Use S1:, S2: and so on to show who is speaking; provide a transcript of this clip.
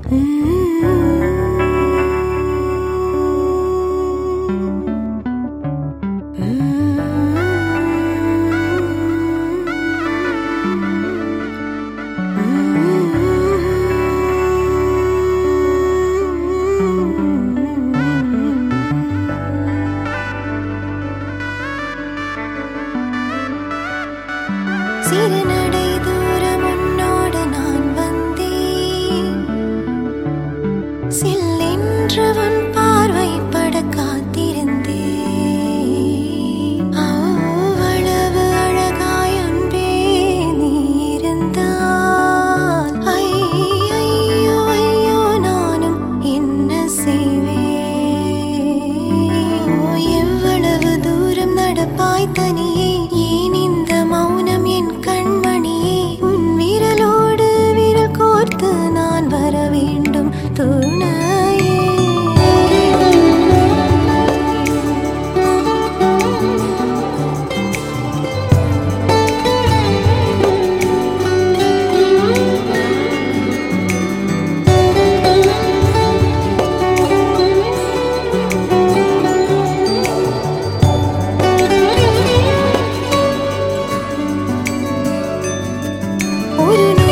S1: சிறு நடை தூரம் உன்னோடு நான் வந்தேன், சில்லென்று உன் பார்வை பட காத்திருந்தேன். அவ்வளவு அழகாய் அன்பே நீ இருந்தால் ஐயோ ஐயோ நானும் என்ன செய்வேன்? எவ்வளவு தூரம் நடப்பாய் தனியே, ஏன் இந்த மௌனம் என் கண்மணியே? உன் விரலோடு விரல் கோர்த்து நான் வர வேண்டும் துணையே. ஒரு